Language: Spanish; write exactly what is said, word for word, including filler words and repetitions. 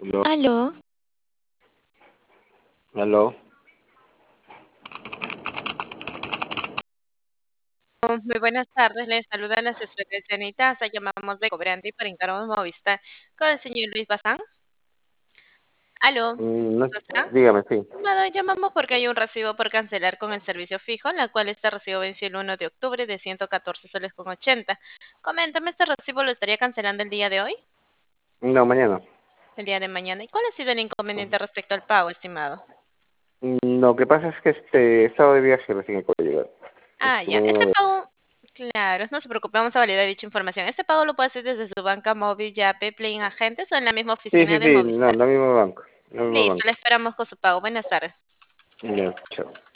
Aló, Aló, aló. muy buenas tardes. Les saluda la asesora de Sanitasa. Llamamos de Cobrante para encargos Movistar con el señor Luis Bazán. Aló, Mm, no- ¿no está? dígame, sí. Nada, llamamos porque hay un recibo por cancelar con el servicio fijo, en la cual este recibo venció el uno de octubre de ciento catorce soles con ochenta. Coméntame, ¿este recibo lo estaría cancelando el día de hoy? No, mañana. El día de mañana. ¿Y cuál ha sido el inconveniente respecto al pago, estimado? Mm, Lo que pasa es que este estado de viaje recién acabo de llegar. Ah, Estuve ya. en un Este avión. pago, claro, no se preocupe, vamos a validar dicha información. Este pago lo puede hacer desde su banca móvil, Yape, Play en Agentes o en la misma Sí, oficina sí, de sí, no, Movistar. la misma banca. La misma Listo, banca. le esperamos con su pago. Buenas tardes. Ya, chao.